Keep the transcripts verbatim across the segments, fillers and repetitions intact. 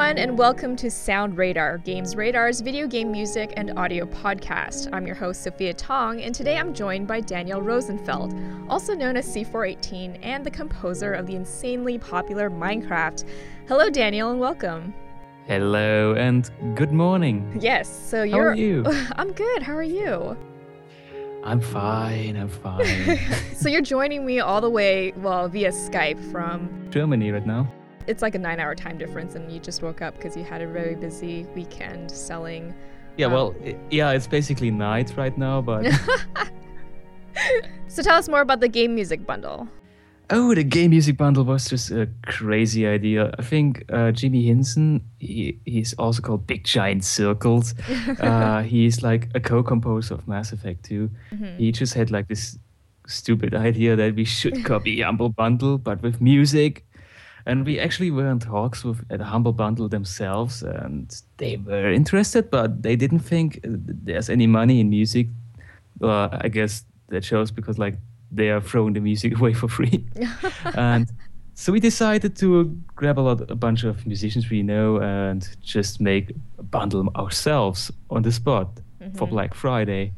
everyone, and welcome to Sound Radar, Games Radar's video game music and audio podcast. I'm your host, Sophia Tong, and today I'm joined by Daniel Rosenfeld, also known as C four eighteen, and the composer of the insanely popular Minecraft. Hello, Daniel, and welcome. Hello, and good morning. Yes, so you're... How are you? I'm good. How are you? I'm fine, I'm fine. So you're joining me all the way, well, via Skype from... Germany right now. It's like a nine-hour time difference, and you just woke up because you had a very busy weekend selling. Yeah, um, well, i- yeah, it's basically night right now, but... So tell us more about the game music bundle. Oh, the game music bundle was just a crazy idea. I think uh, Jimmy Hinson, he, he's also called Big Giant Circles. uh, he's like a co-composer of Mass Effect two. Mm-hmm. He just had like this stupid idea that we should copy Humble Bundle, but with music. And we actually were in talks with at Humble Bundle themselves, and they were interested, but they didn't think there's any money in music. Well, I guess that shows because like they are throwing the music away for free. And so we decided to grab a lot, a bunch of musicians we know, and just make a bundle ourselves on the spot Mm-hmm. for Black Friday.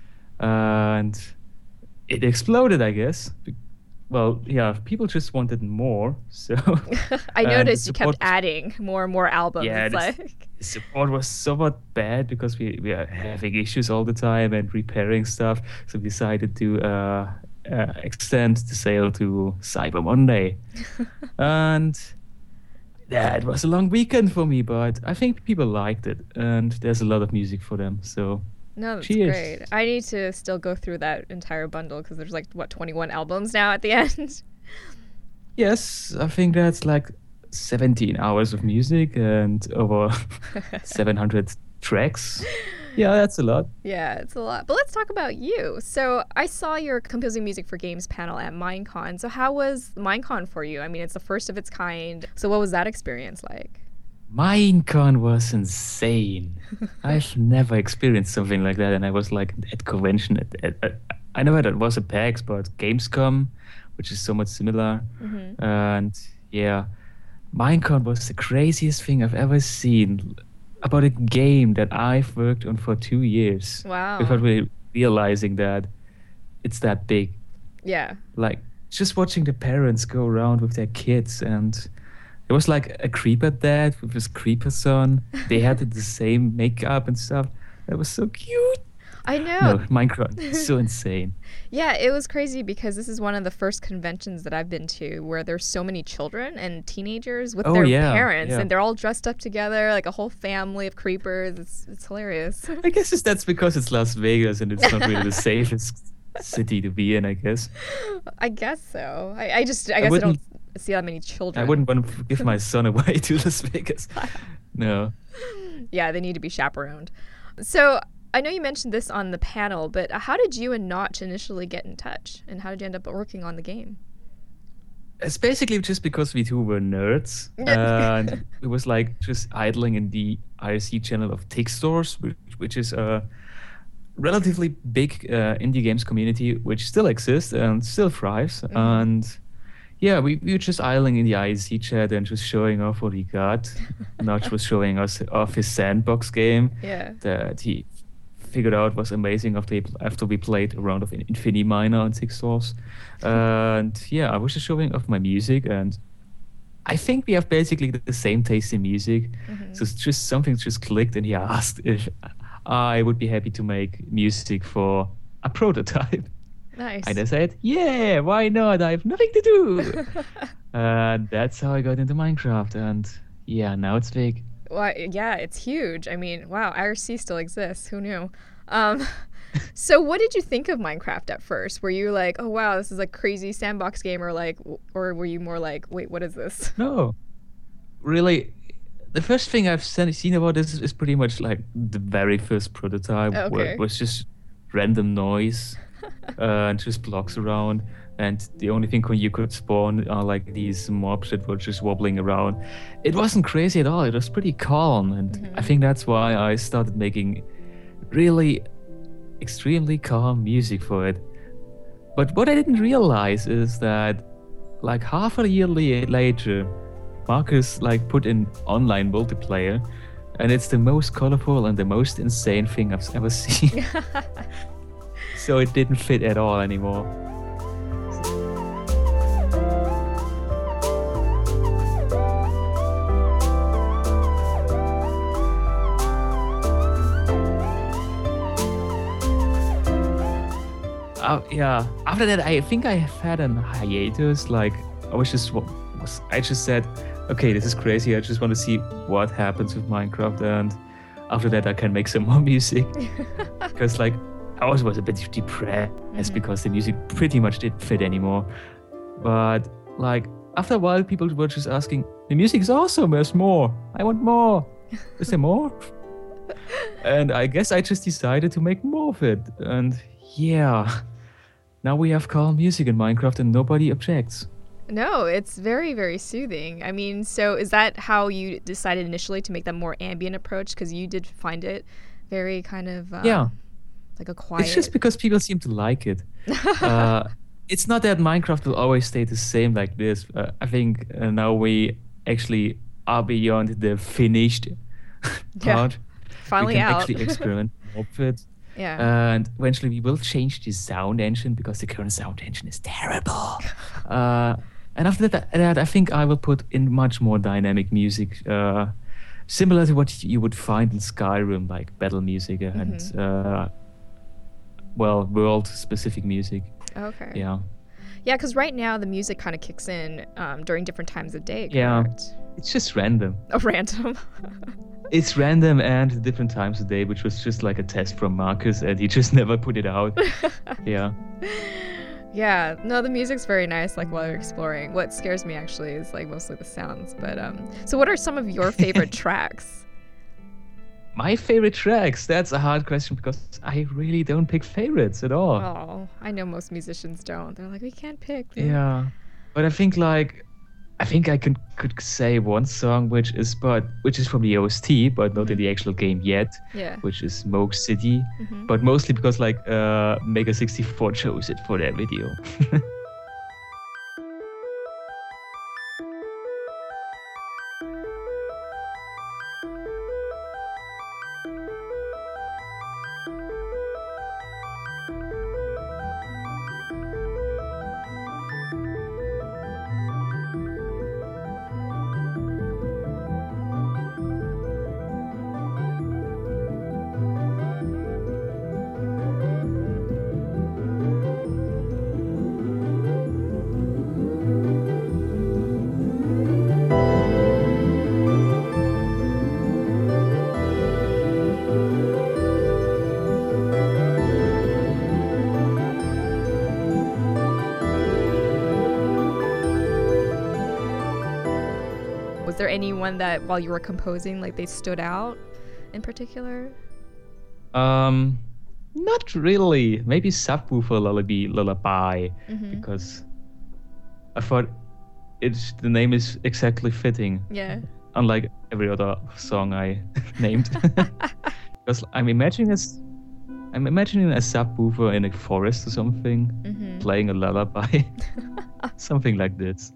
And it exploded, I guess. Well, yeah, people just wanted more, so... I and noticed the you kept support- adding more and more albums. Yeah, this- like... The support was somewhat bad because we, we are having issues all the time and repairing stuff, so we decided to uh, uh, extend the sale to Cyber Monday. And yeah, it was a long weekend for me, but I think people liked it, and there's a lot of music for them, so... No, that's Cheers. great. I need to still go through that entire bundle because there's like, what, twenty-one albums now at the end? Yes, I think that's like seventeen hours of music and over seven hundred tracks. Yeah, that's a lot. Yeah, it's a lot. But let's talk about you. So I saw your composing music for games panel at Minecon. So how was Minecon for you? I mean, it's the first of its kind. So what was that experience like? Minecon was insane. I've never experienced something like that, and I was like at convention. At, at, at, I know that it was a PAX, but Gamescom, which is somewhat similar. Mm-hmm. And yeah, Minecon was the craziest thing I've ever seen about a game that I've worked on for two years. Wow. Without really realizing that it's that big. Yeah. Like just watching the parents go around with their kids, and it was like a creeper dad with his creeper son. They had the same makeup and stuff. It was so cute. I know. No, Minecraft is so insane. Yeah, it was crazy because this is one of the first conventions that I've been to where there's so many children and teenagers with Oh, their yeah, parents, yeah. and they're all dressed up together like a whole family of creepers. It's it's hilarious. I guess it's, that's because it's Las Vegas and it's not really the safest city to be in, I guess. I guess so. I, I just I I guess I, don't wouldn't- see that many children. I wouldn't want to give my son away to Las Vegas. No. Yeah, they need to be chaperoned. So I know you mentioned this on the panel, but how did you and Notch initially get in touch, and how did you end up working on the game? It's basically just because we two were nerds, and it was like just idling in the I R C channel of Tick Stores, which, which is a relatively big uh, indie games community, which still exists and still thrives. Mhm. And yeah, we, we were just idling in the I R C chat and just showing off what he got. Notch was showing us off his sandbox game Yeah. that he figured out was amazing after, he, after we played a round of Infinity Miner on Six Stores. And yeah, I was just showing off my music, and I think we have basically the same taste in music. Mhm. So it's just something just clicked, and he asked if I would be happy to make music for a prototype. Nice. And I said, yeah, why not? I have nothing to do. And that's how I got into Minecraft. And yeah, now it's big. Well, yeah, it's huge. I mean, wow, I R C still exists. Who knew? Um, so what did you think of Minecraft at first? Were you like, oh, wow, this is a crazy sandbox game, or like, w- or were you more like, wait, what is this? No, really, the first thing I've sen- seen about this is, is pretty much like the very first prototype, where Okay. it was just random noise uh, and just blocks around. And the only thing you could spawn are like these mobs that were just wobbling around. It wasn't crazy at all. It was pretty calm. And Mhm. I think that's why I started making really extremely calm music for it. But what I didn't realize is that like half a year la- later, Marcus like put in online multiplayer, and it's the most colorful and the most insane thing I've ever seen. So it didn't fit at all anymore. Uh, yeah. After that, I think I have had a hiatus. Like I was just, was, I just said, okay, this is crazy. I just want to see what happens with Minecraft, and after that, I can make some more music. Because like I always was a bit depressed mm-hmm. because the music pretty much didn't fit anymore. But like after a while, people were just asking, the music is awesome. There's more. I want more. Is there more? And I guess I just decided to make more of it. And yeah. Now we have calm music in Minecraft and nobody objects. No, it's very, very soothing. I mean, so is that how you decided initially to make that more ambient approach? Because you did find it very kind of uh, yeah, like a quiet... It's just because people seem to like it. uh, it's not that Minecraft will always stay the same like this. Uh, I think uh, now we actually are beyond the finished part. Yeah, finally we can out. actually experiment more with it. Yeah. And eventually we will change the sound engine because the current sound engine is terrible. uh, and after that, that, I think I will put in much more dynamic music, uh, similar to what you would find in Skyrim, like battle music and, mm-hmm. uh, well, world-specific music. Okay. Yeah. Yeah, because right now the music kind of kicks in um, during different times of day, correct? Yeah. It's just random. Oh, random. It's random and different times of day, which was just like a test from Marcus, and he just never put it out. Yeah. Yeah. No, the music's very nice, like while you're exploring. What scares me actually is like mostly the sounds. But um, so what are some of your favorite tracks? My favorite tracks? That's a hard question because I really don't pick favorites at all. Oh, I know most musicians don't. They're like, we can't pick. Yeah. But I think like I think I can could say one song which is but which is from the O S T, but not mm-hmm. in the actual game yet. Yeah. Which is Smoke City, mm-hmm. but mostly because like uh, Mega sixty-four chose it for their video. Was there anyone that while you were composing, like they stood out in particular? Um, not really. Maybe Subwoofer Lullaby, Lullaby, mm-hmm. because I thought it's the name is exactly fitting. Yeah. Unlike every other song I named, because I'm imagining as I'm imagining a subwoofer in a forest or something, mm-hmm. playing a lullaby, something like this.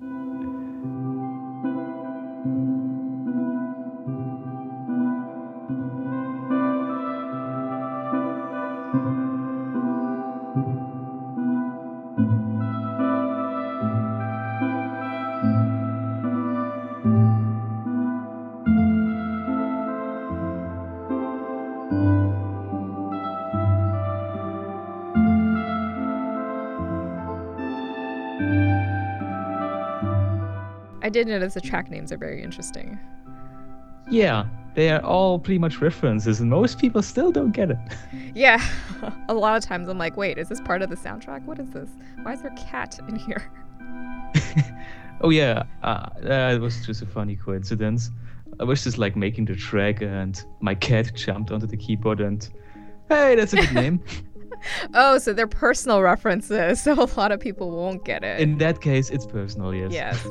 I did notice the track names are very interesting. Yeah, they are all pretty much references, and most people still don't get it. Yeah, a lot of times I'm like, wait, is this part of the soundtrack? What is this? Why is there a cat in here? Oh yeah, uh, that was just a funny coincidence. I was just like making the track, and my cat jumped onto the keyboard, and hey, that's a good name. Oh, so they're personal references, so a lot of people won't get it. In that case, it's personal, yes. Yes.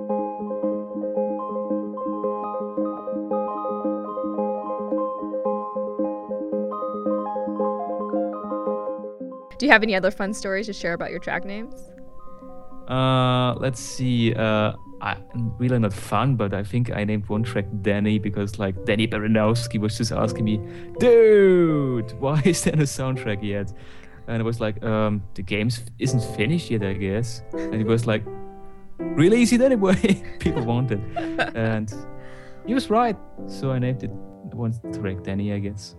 Do you have any other fun stories to share about your track names? Uh, let's see. Uh, I, really not fun, but I think I named one track Danny because like Danny Baranowski was just asking me, dude, why is there no soundtrack yet? And I was like, um, the game isn't finished yet, I guess. And he was like, release it anyway. People want it. And he was right. So I named it one track Danny, I guess.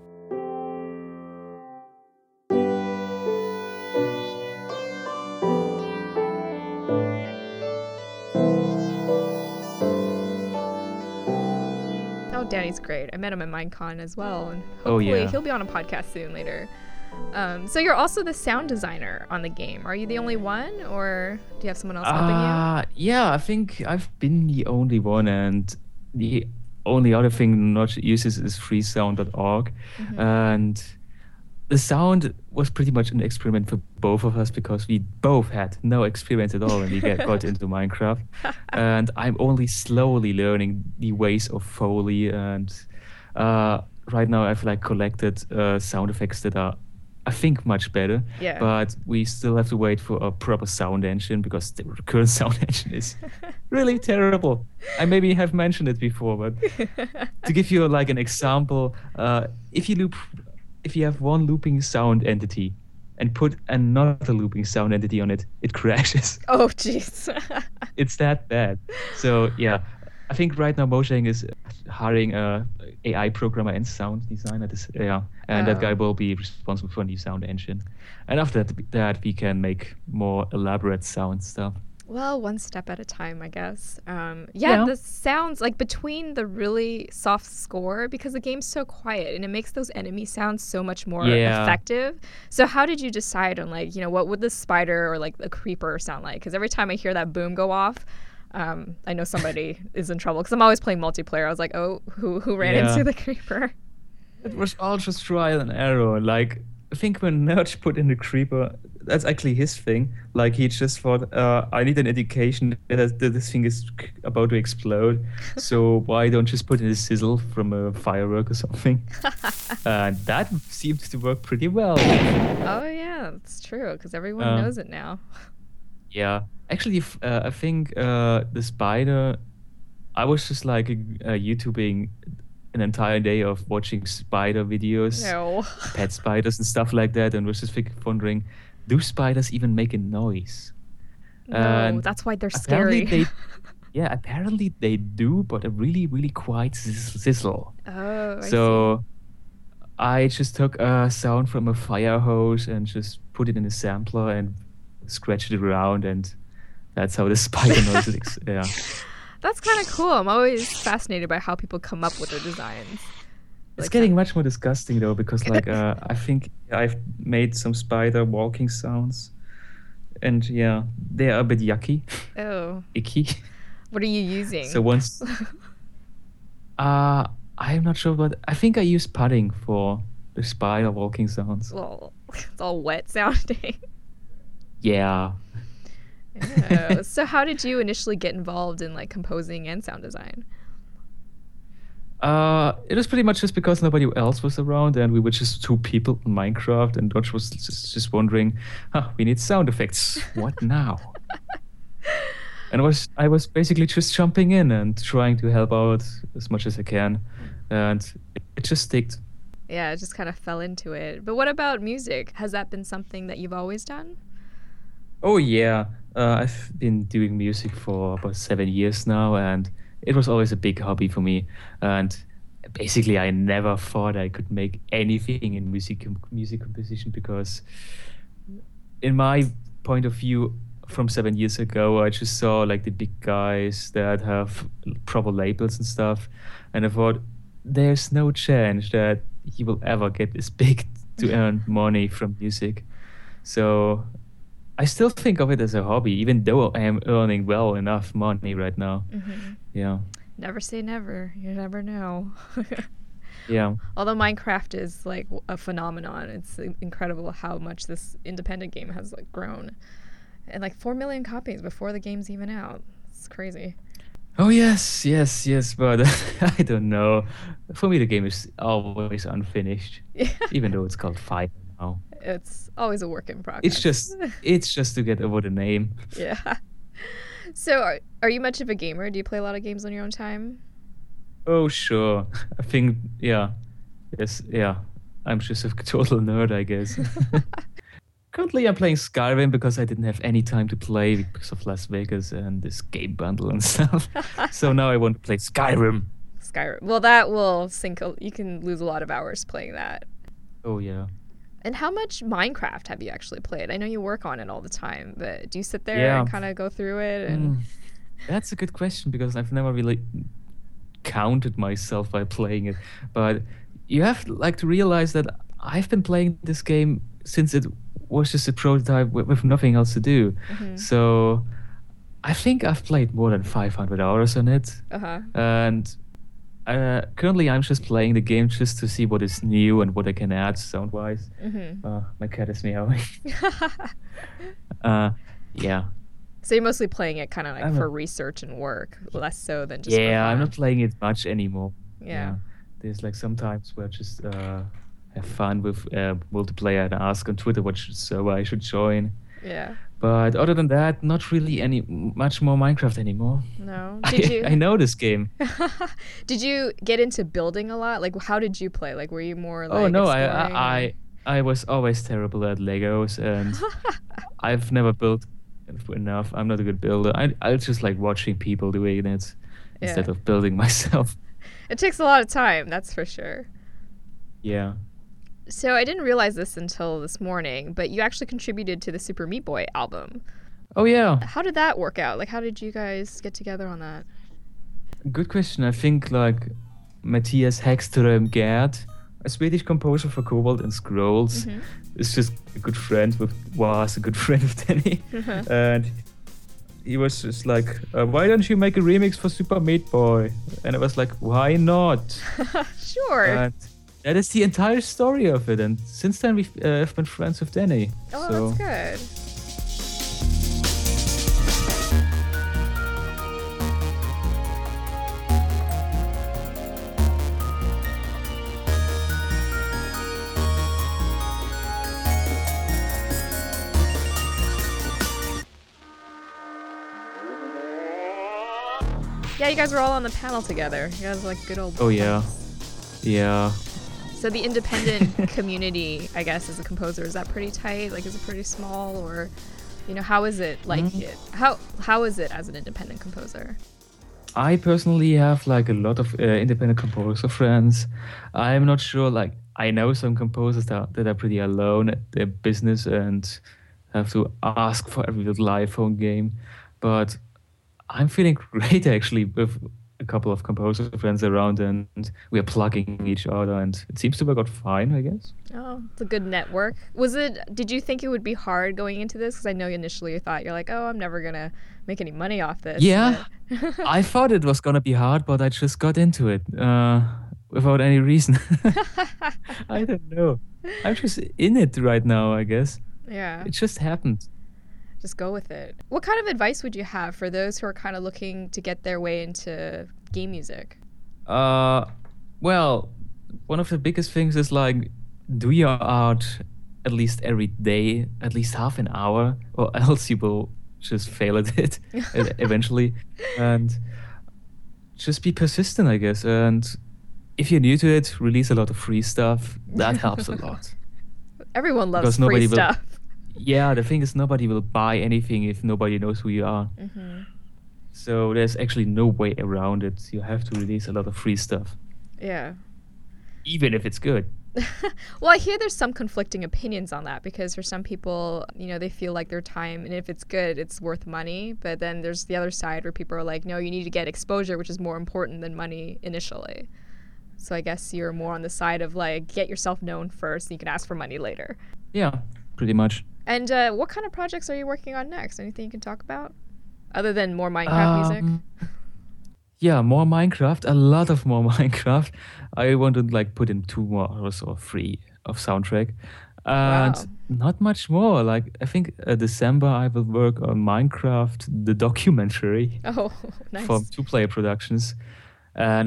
Danny's great. I met him at Minecon as well, and hopefully oh, yeah. he'll be on a podcast soon later. Um, so you're also the sound designer on the game. Are you the only one, or do you have someone else helping uh, you? Yeah, I think I've been the only one, and the only other thing Notch uses is freesound dot org. Mm-hmm. And the sound was pretty much an experiment for both of us because we both had no experience at all when we get, got into Minecraft. And I'm only slowly learning the ways of Foley. And uh, right now I've like collected uh, sound effects that are, I think, much better. Yeah. But we still have to wait for a proper sound engine because the current sound engine is really terrible. I maybe have mentioned it before, but to give you like an example, uh, if you loop... if you have one looping sound entity and put another looping sound entity on it, it crashes. Oh, jeez. It's that bad. So, yeah, I think right now Mojang is hiring a A I programmer and sound designer. This, yeah, and oh. that guy will be responsible for a new sound engine. And after that, that, we can make more elaborate sound stuff. Well, one step at a time, I guess. Um, yeah, yeah, the sounds, like between the really soft score, because the game's so quiet and it makes those enemy sounds so much more yeah. effective. So how did you decide on, like, you know, what would the spider or like the creeper sound like? Because every time I hear that boom go off, um, I know somebody is in trouble because I'm always playing multiplayer. I was like, oh, who who ran yeah. into the creeper? It was all just trial and error. Like, I think when Notch put in the creeper, that's actually his thing. Like, he just thought, uh, I need an indication that this thing is about to explode. So why don't just put in a sizzle from a firework or something? And that seems to work pretty well. Oh, yeah, that's true, because everyone uh, knows it now. Yeah. Actually, uh, I think uh, the spider, I was just like uh, YouTubing an entire day of watching spider videos, no. pet spiders and stuff like that, and was just wondering, do spiders even make a noise? No, and that's why they're scary. They, yeah, apparently they do, but a really, really quiet sizzle. Oh, I so see. I just took a sound from a fire hose and just put it in a sampler and scratched it around, and that's how the spider noise is. Yeah. That's kind of cool. I'm always fascinated by how people come up with their designs. It's like getting that. much more disgusting though, because like uh, I think I've made some spider walking sounds, and yeah, they are a bit yucky. Oh. Icky. What are you using? So once, uh, I'm not sure, but I think I use pudding for the spider walking sounds. Well, it's all wet sounding. Yeah. Oh, so how did you initially get involved in like composing and sound design? Uh, it was pretty much just because nobody else was around, and we were just two people in Minecraft, and Dodge was just, just wondering, huh, we need sound effects. What now? And I was I was basically just jumping in and trying to help out as much as I can, and it, it just sticked. Yeah, it just kind of fell into it. But what about music? Has that been something that you've always done? Oh yeah, uh, I've been doing music for about seven years now, and it was always a big hobby for me. And basically, I never thought I could make anything in music music composition because, in my point of view, from seven years ago, I just saw like the big guys that have proper labels and stuff, and I thought there's no chance that he will ever get this big to earn money from music. So I still think of it as a hobby, even though I am earning well enough money right now. Mm-hmm. Yeah. Never say never. You never know. Yeah. Although Minecraft is like a phenomenon, it's incredible how much this independent game has like grown, and like four million copies before the game's even out. It's crazy. Oh yes, yes, yes, but I don't know. For me, the game is always unfinished, yeah. even though it's called Five now. It's always a work in progress. It's just, it's just to get over the name. Yeah. So, are, are you much of a gamer? Do you play a lot of games on your own time? Oh, sure. I think, yeah. Yes, yeah. I'm just a total nerd, I guess. Currently, I'm playing Skyrim because I didn't have any time to play because of Las Vegas and this game bundle and stuff. So now I want to play Skyrim. Skyrim. Well, that will sink. A, you can lose a lot of hours playing that. Oh, yeah. And how much Minecraft have you actually played? I know you work on it all the time, but do you sit there Yeah. and kind of go through it? And Mm, that's a good question because I've never really counted myself by playing it. But you have like to realize that I've been playing this game since it was just a prototype with, with nothing else to do. Mhm. So I think I've played more than five hundred hours on it. Uh-huh. And uh, currently I'm just playing the game just to see what is new and what I can add sound-wise. Mhm. Uh, my cat is meowing. uh, yeah. So you're mostly playing it kind of like I'm for a- research and work, less so than just for Yeah, I'm fun. not playing it much anymore. Yeah. There's like some times where I just uh, have fun with uh, multiplayer and ask on Twitter what should, server I should join. Yeah. But other than that, not really any much more Minecraft anymore. No. I, Did you I know this game. Did you get into building a lot? Like how did you play? Like were you more like Oh no, I, exploring or- I I I was always terrible at Legos and I've never built enough. I'm not a good builder. I I just like watching people doing it instead Yeah. of building myself. It takes a lot of time, that's for sure. Yeah. So I didn't realize this until this morning, but you actually contributed to the Super Meat Boy album. Oh yeah. How did that work out? Like how did you guys get together on that? Good question. I think like Matthias Häggström Gerd, a Swedish composer for Cobalt and Scrolls, Mhm. is just a good friend with was a good friend of Danny, and he was just like, uh, "Why don't you make a remix for Super Meat Boy?" And I was like, "Why not?" Sure. And that is the entire story of it. And since then, we've uh, have been friends with Danny. oh, so that's good. Yeah, you guys were all on the panel together. You guys are like good old Oh yeah, buds. yeah. So the independent community, I guess, as a composer, is that pretty tight? Like, is it pretty small, or, you know, how is it like Mm. it? How how is it as an independent composer? I personally have like a lot of uh, independent composer friends. I'm not sure, like, I know some composers that, that are pretty alone at their business and have to ask for every little iPhone game. But I'm feeling great actually with a couple of composer friends around and we are plugging each other and it seems to work out fine, I guess. Oh, it's a good network. Was it? Did you think it would be hard going into this? Because I know initially you thought you're like, oh, I'm never gonna make any money off this. Yeah. but- I thought it was gonna be hard, but I just got into it uh, without any reason. I don't know. I'm just in it right now, I guess. yeah. It just happened. Just go with it. What kind of advice would you have for those who are kind of looking to get their way into game music? Uh, well, one of the biggest things is like do your art at least every day, at least half an hour, or else you will just fail at it e- eventually. And just be persistent, I guess. And if you're new to it, release a lot of free stuff. That helps a lot. Everyone loves Because free nobody will- stuff. Yeah, the thing is, nobody will buy anything if nobody knows who you are. hmm So there's actually no way around it. You have to release a lot of free stuff, Yeah. even if it's good. Well, I hear there's some conflicting opinions on that because for some people, you know, they feel like their time, and if it's good, it's worth money. But then there's the other side where people are like, no, you need to get exposure, which is more important than money initially. So I guess you're more on the side of like, get yourself known first, and you can ask for money later. Yeah, pretty much. And uh, what kind of projects are you working on next? Anything you can talk about? Other than more Minecraft music? Um, Yeah, more Minecraft, a lot of more Minecraft. I want to like put in two more hours or three of soundtrack. And Wow. not much more. Like I think uh, December I will work on Minecraft, the documentary Oh, nice. from Two Player Productions. And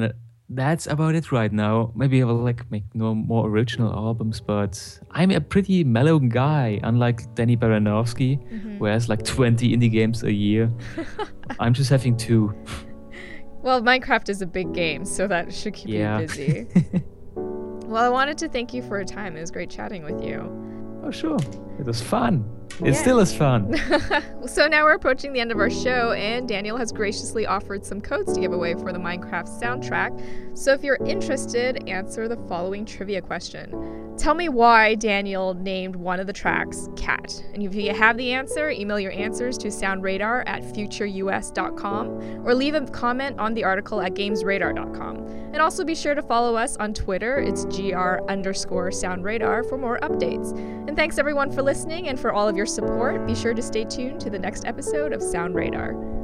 that's about it right now. Maybe I will like make no more original albums, but I'm a pretty mellow guy, unlike Danny Baranovsky, Mm-hmm. who has like twenty indie games a year. I'm just having two. Well, Minecraft is a big game, so that should keep Yeah. you busy. Well, I wanted to thank you for your time. It was great chatting with you. Oh, sure. It was fun. It Yeah. still is fun. So now we're approaching the end of our show, and Daniel has graciously offered some codes to give away for the Minecraft soundtrack. So if you're interested, answer the following trivia question. Tell me why Daniel named one of the tracks Cat. And if you have the answer, email your answers to soundradar at futureus dot com or leave a comment on the article at gamesradar dot com. And also be sure to follow us on Twitter. It's gr underscore soundradar for more updates. And thanks everyone for listening and for all of your support. Be sure to stay tuned to the next episode of Sound Radar.